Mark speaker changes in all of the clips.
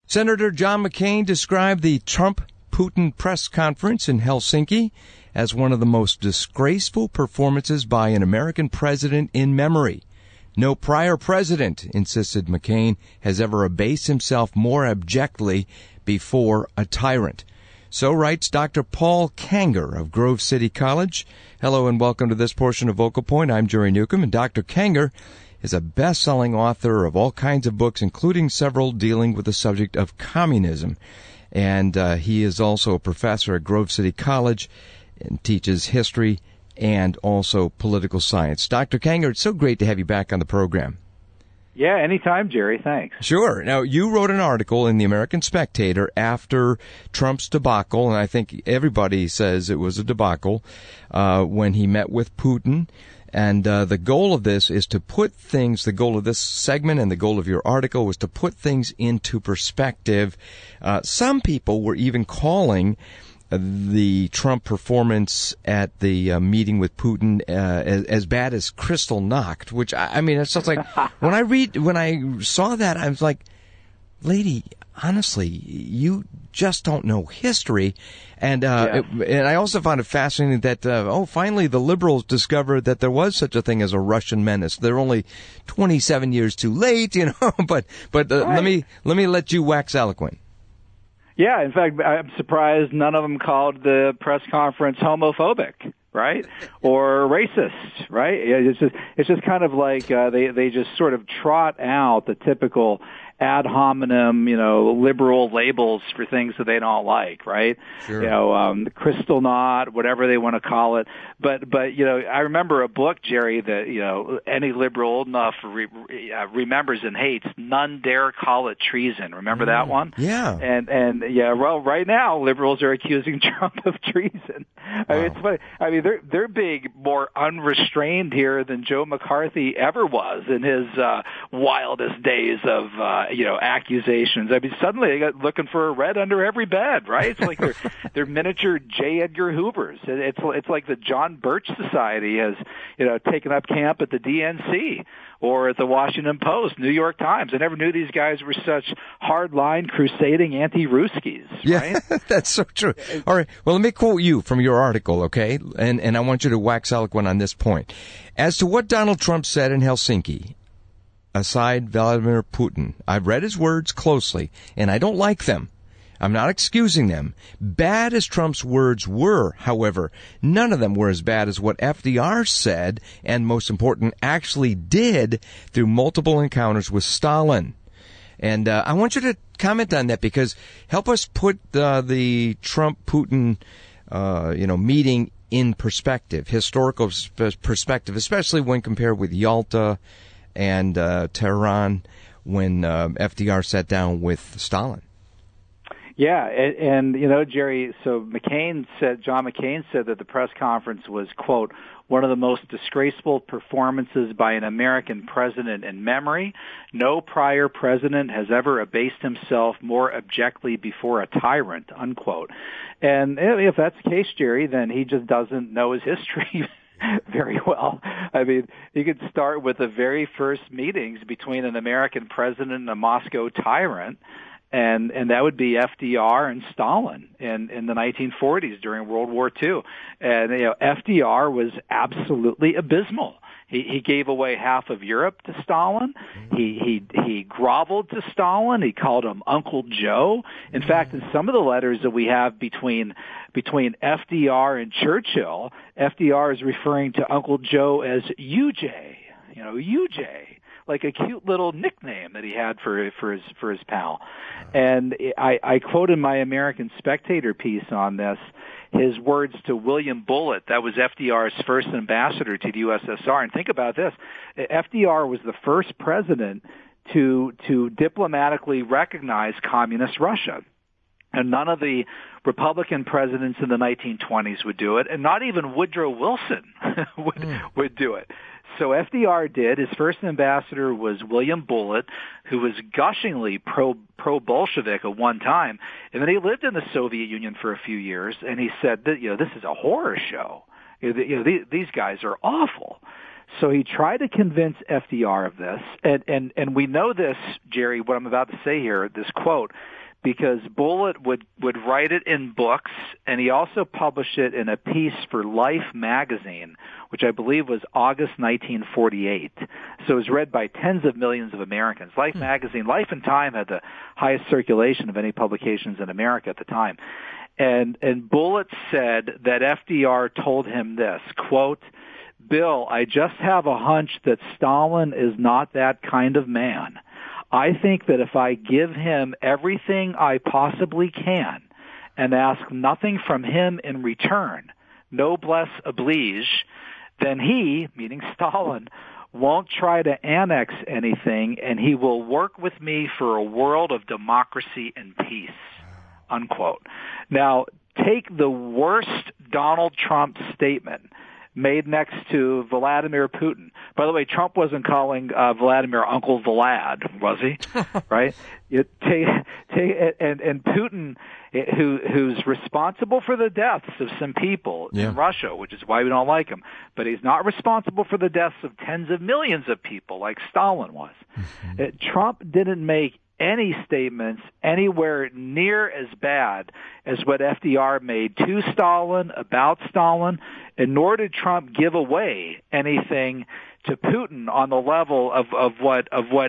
Speaker 1: Senator John McCain described the Trump-Putin press conference in Helsinki as one of the most disgraceful performances by an American president in memory. No prior president, insisted McCain, has ever abased himself more abjectly before a tyrant. So writes Dr. Paul Kanger of Grove City College. Hello and welcome to this portion of Vocal Point. I'm Jerry Newcomb, and Dr. Kanger is a best-selling author of all kinds of books, including several dealing with the subject of communism. And he is also a professor at Grove City College and teaches history and also political science. Dr. Kanger, it's so great to have you back on the program.
Speaker 2: Yeah, anytime, Jerry. Thanks.
Speaker 1: Sure. Now, you wrote an article in the American Spectator after Trump's debacle, and I think everybody says it was a debacle, when he met with Putin. And the goal of this is to put things, the goal of this segment and the goal of your article was to put things into perspective. Some people were even calling the Trump performance at the meeting with Putin as bad as Kristallnacht, which, I mean, it sounds like, when I saw that, I was like, lady, honestly, you just don't know history. And and I also found it fascinating that, finally the liberals discovered that there was such a thing as a Russian menace. They're only 27 years too late, you know, but right. let me let you wax eloquent.
Speaker 2: Yeah, in fact, I'm surprised none of them called the press conference homophobic, right? Or racist, right? It's just kind of like they just sort of trot out the typical ad hominem, liberal labels for things that they don't like, right?
Speaker 1: Sure.
Speaker 2: Kristallnacht, whatever they want to call it. But I remember a book, Jerry, that any liberal old enough remembers and hates. None dare call it treason. Remember that one?
Speaker 1: Yeah.
Speaker 2: And well, right now liberals are accusing Trump of treason. Wow. I mean, it's funny. I mean, they're being more unrestrained here than Joe McCarthy ever was in his wildest days of accusations. I mean, suddenly they got looking for a red under every bed, right? It's like they're miniature J. Edgar Hoovers. It's like the John Birch Society has, taken up camp at the DNC or at the Washington Post, New York Times. I never knew these guys were such hardline crusading anti-Ruskies, right?
Speaker 1: Yeah, that's so true. All right. Well, let me quote you from your article, okay? And I want you to wax eloquent on this point. As to what Donald Trump said in Helsinki, aside Vladimir Putin, I've read his words closely, and I don't like them. I'm not excusing them. Bad as Trump's words were, however, none of them were as bad as what FDR said, and most important, actually did through multiple encounters with Stalin. And I want you to comment on that, because help us put the Trump-Putin meeting in perspective, historical perspective, especially when compared with Yalta and Tehran when FDR sat down with Stalin.
Speaker 2: Yeah, and Jerry, so John McCain said that the press conference was, quote, one of the most disgraceful performances by an American president in memory. No prior president has ever abased himself more abjectly before a tyrant, unquote. And if that's the case, Jerry, then he just doesn't know his history very well. I mean, you could start with the very first meetings between an American president and a Moscow tyrant, and that would be FDR and Stalin in the 1940s during World War II. And FDR was absolutely abysmal. He gave away half of Europe to Stalin. He groveled to Stalin. He called him Uncle Joe. In fact, in some of the letters that we have between FDR and Churchill, FDR is referring to Uncle Joe as UJ. UJ, like a cute little nickname that he had for his pal. And I quote in my American Spectator piece on this his words to William Bullitt. That was FDR's first ambassador to the USSR. And think about this. FDR was the first president to diplomatically recognize communist Russia. And none of the Republican presidents in the 1920s would do it, and not even Woodrow Wilson would do it. So FDR did. His first ambassador was William Bullitt, who was gushingly pro-Bolshevik at one time, and then he lived in the Soviet Union for a few years, and he said that this is a horror show. These guys are awful. So he tried to convince FDR of this, and we know this, Jerry, what I'm about to say here, this quote, because Bullitt would write it in books, and he also published it in a piece for Life magazine, which I believe was August 1948. So it was read by tens of millions of Americans. Life magazine, Life and Time had the highest circulation of any publications in America at the time. And Bullitt said that FDR told him this, quote, "Bill, I just have a hunch that Stalin is not that kind of man. I think that if I give him everything I possibly can and ask nothing from him in return, noblesse oblige, then he," meaning Stalin, "won't try to annex anything, and he will work with me for a world of democracy and peace," unquote. Now, take the worst Donald Trump statement made next to Vladimir Putin. By the way, Trump wasn't calling Vladimir Uncle Vlad, was he? Right? And Putin, who's responsible for the deaths of some people in Russia, which is why we don't like him, but he's not responsible for the deaths of tens of millions of people like Stalin was. Trump didn't make any statements anywhere near as bad as what FDR made to Stalin, about Stalin, and nor did Trump give away anything to Putin on the level of what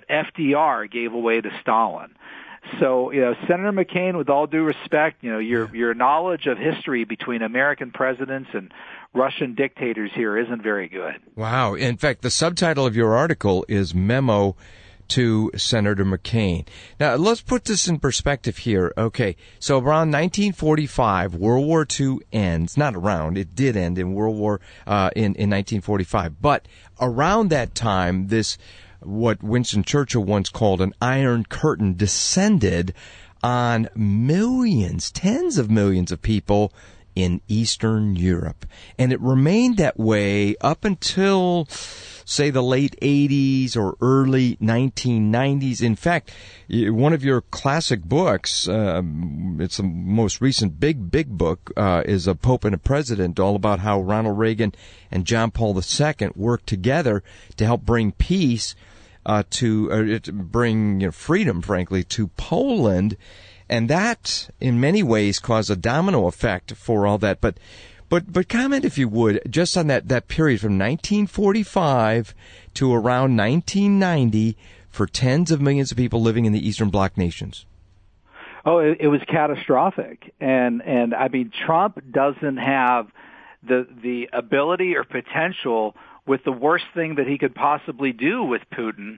Speaker 2: FDR gave away to Stalin. So, Senator McCain, with all due respect, your knowledge of history between American presidents and Russian dictators here isn't very good.
Speaker 1: Wow. In fact, the subtitle of your article is Memo to Senator McCain. Now, let's put this in perspective here. Okay, so around 1945, World War II ends. Not around, it did end in World War in 1945. But around that time, this, what Winston Churchill once called an Iron Curtain, descended on millions, tens of millions of people in Eastern Europe. And it remained that way up until, say, the late 80s or early 1990s. In fact, one of your classic books, it's the most recent big book, is A Pope and a President, all about how Ronald Reagan and John Paul II worked together to help bring peace, to bring freedom, frankly, to Poland. And that, in many ways, caused a domino effect for all that. But comment, if you would, just on that period from 1945 to around 1990 for tens of millions of people living in the Eastern Bloc nations.
Speaker 2: Oh, it was catastrophic. And I mean, Trump doesn't have the ability or potential with the worst thing that he could possibly do with Putin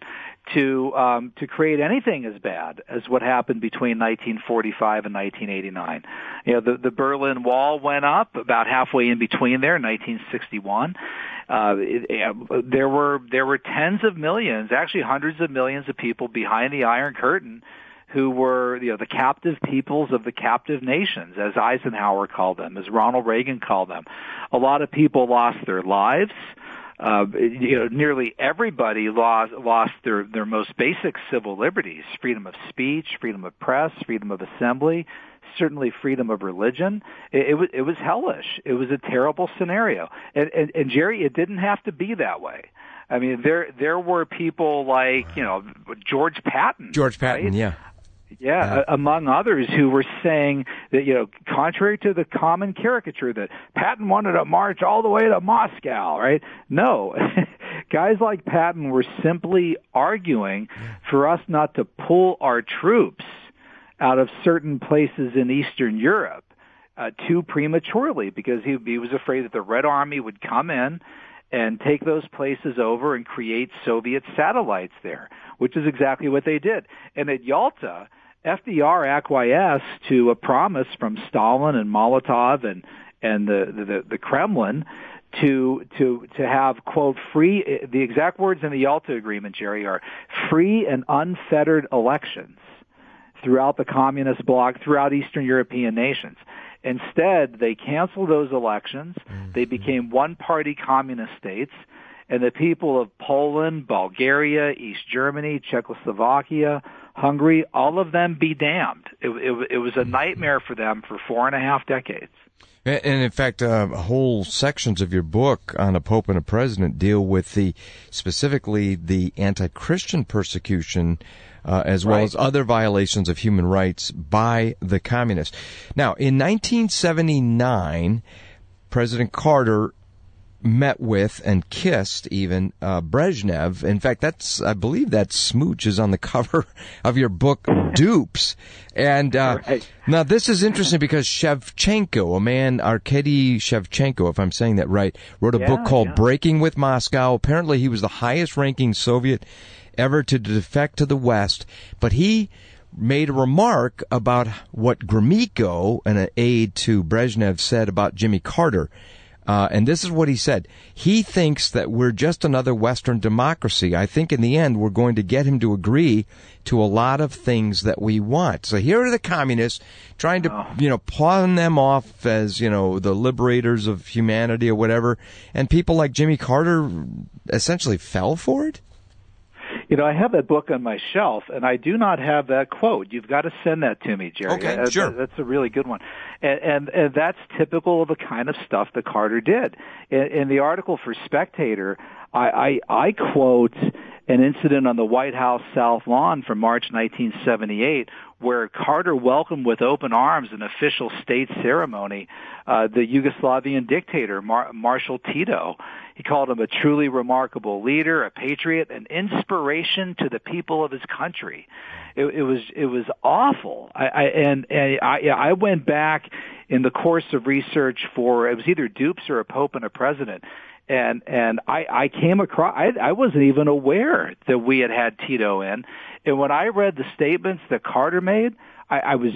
Speaker 2: to create anything as bad as what happened between 1945 and 1989. The Berlin Wall went up about halfway in between there in 1961. There were tens of millions, actually hundreds of millions of people behind the Iron Curtain who were the captive peoples of the captive nations, as Eisenhower called them, as Ronald Reagan called them. A lot of people lost their lives. Nearly everybody lost their most basic civil liberties: freedom of speech, freedom of press, freedom of assembly, certainly freedom of religion. It was hellish. It was a terrible scenario. And Jerry, it didn't have to be that way. I mean, there were people like George Patton.
Speaker 1: Right? Yeah.
Speaker 2: Yeah, among others, who were saying that, contrary to the common caricature that Patton wanted to march all the way to Moscow, right? No. Guys like Patton were simply arguing for us not to pull our troops out of certain places in Eastern Europe too prematurely, because he was afraid that the Red Army would come in and take those places over and create Soviet satellites there, which is exactly what they did. And at Yalta, FDR acquiesced to a promise from Stalin and Molotov and the Kremlin to have, quote, free, the exact words in the Yalta Agreement, Jerry, are free and unfettered elections throughout the communist bloc, throughout Eastern European nations. Instead, they canceled those elections. They became one-party communist states, and the people of Poland, Bulgaria, East Germany, Czechoslovakia, Hungary, all of them be damned. It was a nightmare for them for 4.5 decades.
Speaker 1: And in fact, whole sections of your book on a pope and a president deal with specifically the anti-Christian persecution, as well as other violations of human rights by the communists. Now, in 1979, President Carter met with and kissed even Brezhnev. In fact, I believe that smooch is on the cover of your book, Dupes. And now this is interesting because Shevchenko, a man, Arkady Shevchenko, if I'm saying that right, wrote a book called Breaking with Moscow. Apparently he was the highest-ranking Soviet ever to defect to the West, but he made a remark about what Gromyko, an aide to Brezhnev, said about Jimmy Carter. And this is what he said. He thinks that we're just another Western democracy. I think in the end we're going to get him to agree to a lot of things that we want. So here are the communists trying to, pawn them off as, the liberators of humanity or whatever. And people like Jimmy Carter essentially fell for it?
Speaker 2: I have that book on my shelf, and I do not have that quote. You've got to send that to me, Jerry.
Speaker 1: Okay, sure.
Speaker 2: That's a really good one. And that's typical of the kind of stuff that Carter did. In the article for Spectator, I quote an incident on the White House South Lawn from March 1978 where Carter welcomed with open arms an official state ceremony the Yugoslavian dictator, Marshal Tito. He called him a truly remarkable leader, a patriot, an inspiration to the people of his country. It was awful. I went back in the course of research for, it was either Dupes or a Pope and a President, and I came across, I wasn't even aware that we had Tito in. And when I read the statements that Carter made, I was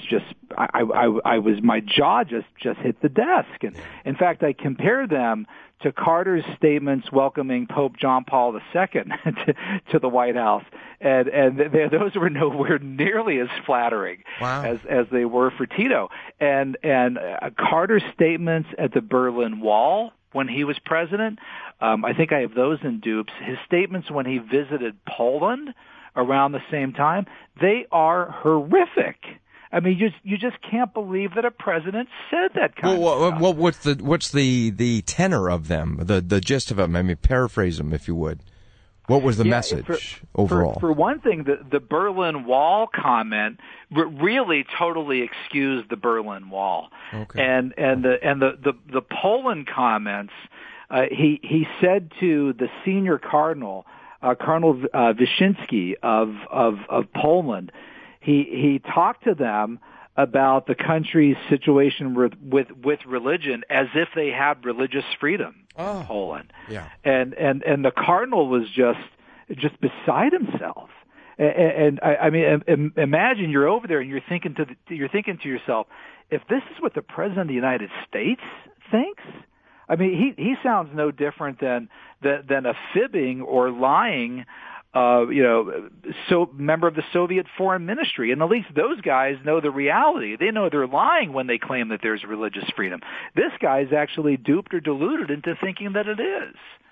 Speaker 2: my jaw just hit the desk. And in fact, I compared them to Carter's statements welcoming Pope John Paul II to the White House, and those were nowhere nearly as flattering as they were for Tito. And Carter's statements at the Berlin Wall when he was president, I think I have those in Dupes. His statements when he visited Poland around the same time, they are horrific. I mean, you just can't believe that a president said that kind of stuff.
Speaker 1: Well, what's the tenor of them, the gist of them? I mean, paraphrase them, if you would. What was the message overall?
Speaker 2: For one thing, the Berlin Wall comment really totally excused the Berlin Wall. Okay. And the Poland comments, he said to the senior cardinal, Cardinal Wyszynski of Poland, he talked to them about the country's situation with religion as if they had religious freedom in Poland.
Speaker 1: Yeah.
Speaker 2: And the cardinal was just beside himself. And I mean, imagine you're over there and you're thinking to yourself, if this is what the president of the United States thinks, I mean, he sounds no different than a fibbing or lying member of the Soviet foreign ministry. And at least those guys know the reality. They know they're lying when they claim that there's religious freedom. This guy's actually duped or deluded into thinking that it is.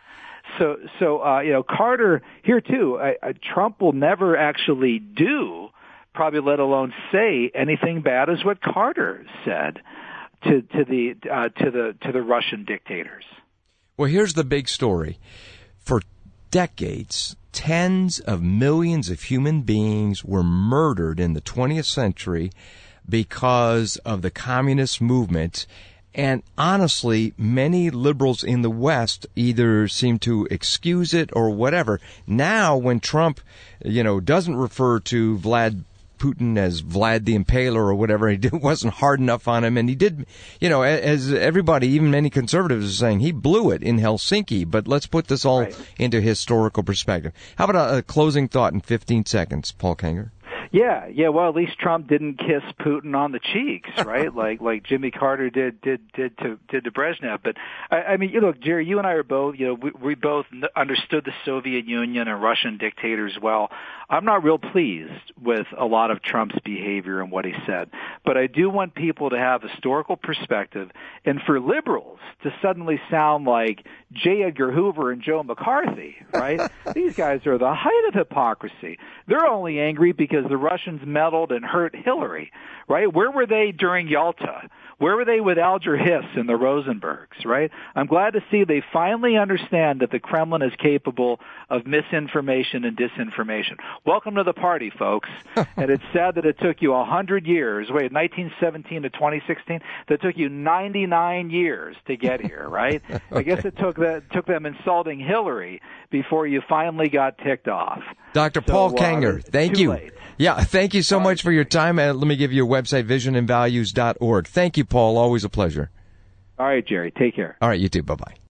Speaker 2: So Carter here too, Trump will never actually do, probably let alone say anything bad as what Carter said to the Russian dictators.
Speaker 1: Well, here's the big story. For decades, tens of millions of human beings were murdered in the 20th century because of the communist movement. And honestly, many liberals in the West either seem to excuse it or whatever. Now, when Trump, doesn't refer to Vladimir Putin as Vlad the Impaler or whatever, it wasn't hard enough on him. And he did, as everybody, even many conservatives are saying, he blew it in Helsinki. But let's put this all into historical perspective. How about a closing thought in 15 seconds, Paul Kengor?
Speaker 2: Yeah. Well, at least Trump didn't kiss Putin on the cheeks, right? like Jimmy Carter did to Brezhnev. But I mean, look, Jerry, you and I are both, we both understood the Soviet Union and Russian dictators well. I'm not real pleased with a lot of Trump's behavior and what he said, but I do want people to have historical perspective, and for liberals to suddenly sound like J. Edgar Hoover and Joe McCarthy, right? These guys are the height of hypocrisy. They're only angry because the Russians meddled and hurt Hillary, right? Where were they during Yalta? Where were they with Alger Hiss and the Rosenbergs, right? I'm glad to see they finally understand that the Kremlin is capable of misinformation and disinformation. Welcome to the party, folks. And it's sad that it took you 100 years, 1917 to 2016, that took you 99 years to get here, right? I guess it took them insulting Hillary before you finally got ticked off.
Speaker 1: Dr. Paul Kengor, thank you.
Speaker 2: Late.
Speaker 1: Yeah, thank you so much for your time. Let me give you a website, visionandvalues.org. Thank you, Paul. Always a pleasure.
Speaker 2: All right, Jerry. Take care.
Speaker 1: All right, you too. Bye-bye.